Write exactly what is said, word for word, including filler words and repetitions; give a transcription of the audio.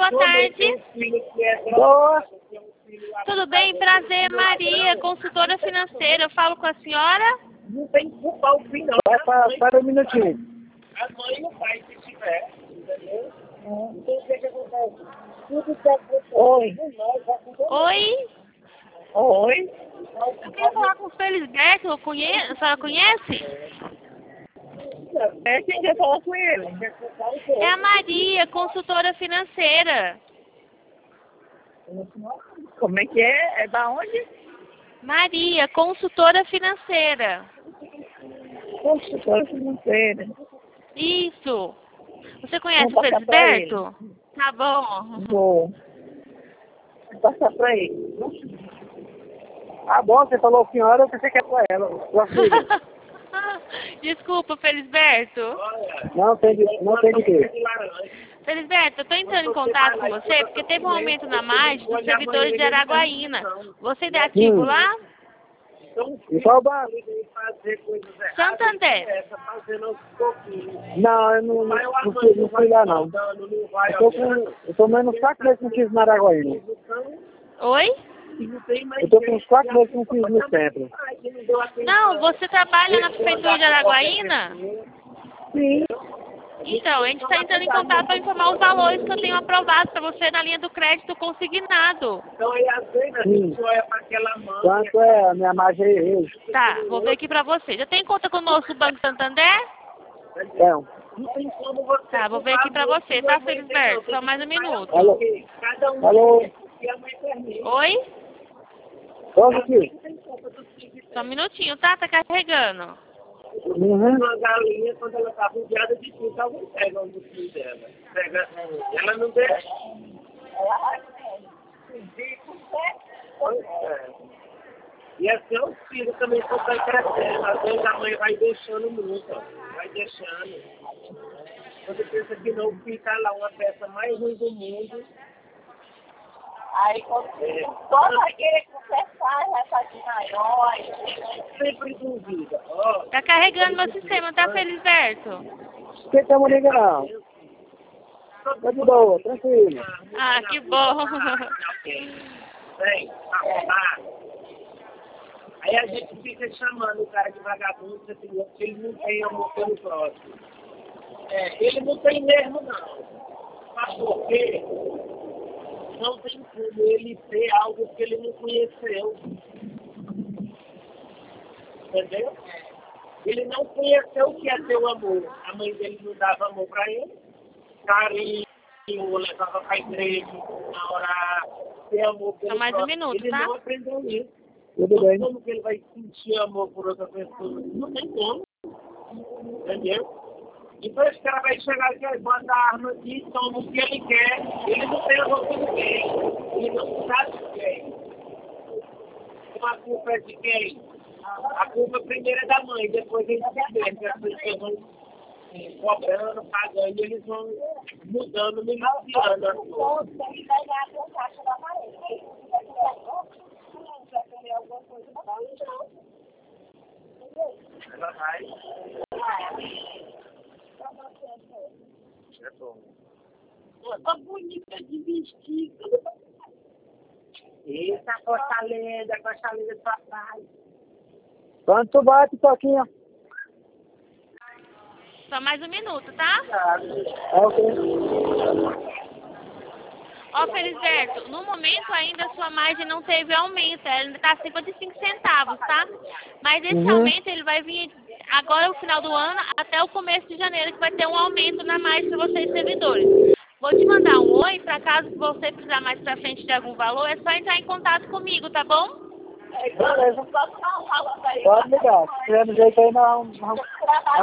boa tarde. Boa. Tudo bem? Prazer, Maria, consultora financeira. Eu falo com a senhora? Não tem que culpar o fim, não. Vai para, para um minutinho. A mãe e o pai, se tiver, entendeu? Então, o que que acontece? Tudo que acontece. Oi. Oi? Oi. Eu quero falar com o Felisberto. Conhe... A senhora conhece? É quem quer falar com ele. É a Maria, consultora financeira. Como é que é? É da onde? Maria, consultora financeira. Consultora financeira. Isso. Você conhece Vou o passar pra Felisberto? Tá bom. Vou. Vou passar pra ele. Ah, bom, você falou senhora, eu pensei que era com ela. Sua filha. Desculpa, Felisberto. Não tem de, não tem de quê. Felisberto, eu tô entrando em contato com você porque teve um aumento na margem dos servidores de Araguaína. Você é ativo Hum. lá? E qual banco? Santander. Não, eu não, não, não, fui, não fui lá, não. Eu tô com, eu tô mais uns quatro meses que não fiz na Araguaína. Oi? Eu tô com uns quatro meses que não fiz no centro. Não, você trabalha na prefeitura de Araguaína? Sim. Então, a gente está entrando em contato para informar os valores que eu tenho aprovado para você na linha do crédito consignado. Então, aí, às vezes, a gente olha para aquela mão. Quanto é a minha margem aí hoje? Tá, vou ver aqui para você. Já tem conta conosco no Banco Santander? Não. Não tem como você. Tá, vou ver aqui para você, tá, Felisberto? Só mais um minuto. Alô? Cada um. Alô? Oi? Vamos aqui. Então, Só um minutinho, tá? Tá carregando. Uhum. uma galinha, quando ela está rodeada de tudo, alguém pega o filho dela. Pega, ela não deixa. É. E assim os filhos também vai crescendo. Às vezes a mãe vai deixando muito, ó. Vai deixando. Você pensa que não fica lá uma peça mais ruim do mundo. Aí quando todo aquele conversar, vai fazer maior. Sempre duvida. Ó. Tá carregando meu sistema, tá, Felisberto? Não tem como ligar, não. Tá de boa, tranquilo. Ah, que bom. Vem, tá. Aí a gente fica chamando o cara de vagabundo, porque ele não tem amor pelo próximo. É, ele não tem mesmo, não. Mas por quê? Não tem como ele ter algo que ele não conheceu. Entendeu? Ele não conheceu o que é ter o amor. A mãe dele não dava amor para ele. Carinho, levava para a igreja, orar, ter amor pelo Só mais um próximo. minuto, Ele tá? não aprendeu isso. Tudo bem. Como que ele vai sentir amor por outra pessoa? Não tem como. Entendeu? Então esse cara vai chegar aqui, bota a arma aqui, toma o que ele quer. Ele não tem amor por ninguém. Ele não sabe de quem. Então a culpa é de quem? A culpa primeiro é da mãe, depois eles se divertem. As pessoas vão cobrando, pagando, e eles vão mudando, miliciando. Você vai ganhar a caixa da parede. Vai comer alguma coisa, não vai não. Ela vai. É bom. Uma bonita de vestido. Eita, costa linda, costa linda do papai. Quanto tu bate, Toquinha? Só mais um minuto, tá? É o quê? Ó, Felisberto, no momento ainda a sua margem não teve aumento, ela ainda está acima de cinco centavos, tá? Mas esse Uhum. aumento ele vai vir agora no final do ano até o começo de janeiro, que vai ter um aumento na margem para vocês servidores. Vou te mandar um oi, para caso você precisar mais para frente de algum valor, é só entrar em contato comigo, tá bom? Beleza. Pode ligar. Se tiver no jeito aí, não. não-